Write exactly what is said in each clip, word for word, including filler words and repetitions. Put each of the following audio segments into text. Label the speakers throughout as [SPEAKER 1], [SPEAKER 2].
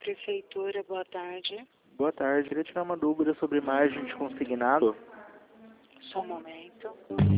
[SPEAKER 1] Prefeitura, boa tarde.
[SPEAKER 2] Boa tarde, queria tirar uma dúvida sobre margem de consignado.
[SPEAKER 1] Só um momento.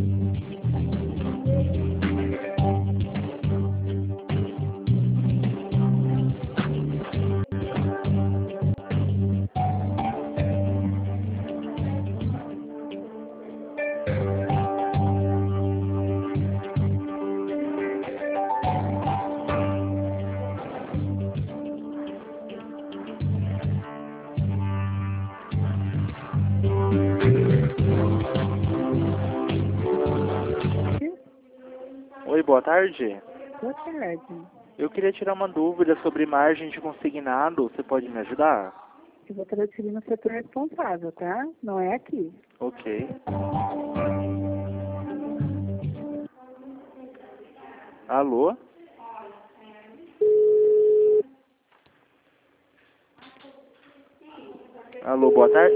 [SPEAKER 2] Oi, boa tarde.
[SPEAKER 3] Boa tarde.
[SPEAKER 2] Eu queria tirar uma dúvida sobre margem de consignado. Você pode me ajudar?
[SPEAKER 3] Eu vou transferir no setor responsável, tá? Não é aqui.
[SPEAKER 2] Ok. Alô? Alô, boa tarde.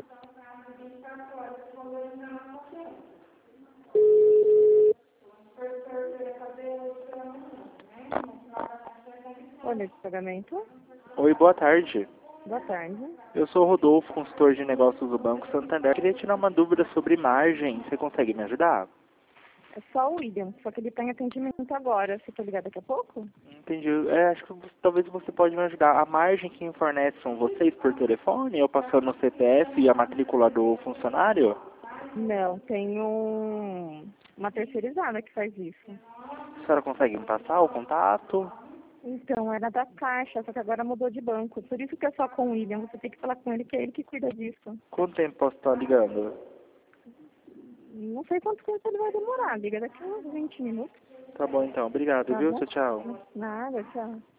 [SPEAKER 3] Olha esse pagamento.
[SPEAKER 2] Oi, boa tarde.
[SPEAKER 3] Boa tarde.
[SPEAKER 2] Eu sou o Rodolfo, consultor de negócios do Banco Santander. Eu queria tirar uma dúvida sobre margem. Você consegue me ajudar?
[SPEAKER 3] É só o William, só que ele está em atendimento agora. Você tá ligado daqui a pouco?
[SPEAKER 2] Entendi. É, acho que talvez você pode me ajudar. A margem que fornece são vocês por telefone? Eu passando o C P F e a matrícula do funcionário?
[SPEAKER 3] Não, tem um... uma terceirizada que faz isso.
[SPEAKER 2] A senhora consegue me passar o contato?
[SPEAKER 3] Então, era da Caixa, só que agora mudou de banco. Por isso que é só com o William. Você tem que falar com ele, que é ele que cuida disso.
[SPEAKER 2] Quanto tempo posso estar ligando?
[SPEAKER 3] Não sei quanto tempo ele vai demorar. Liga daqui a uns vinte minutos.
[SPEAKER 2] Tá bom então. Obrigado,
[SPEAKER 3] Tá
[SPEAKER 2] viu?
[SPEAKER 3] bom?
[SPEAKER 2] Tchau, tchau.
[SPEAKER 3] Nada, tchau.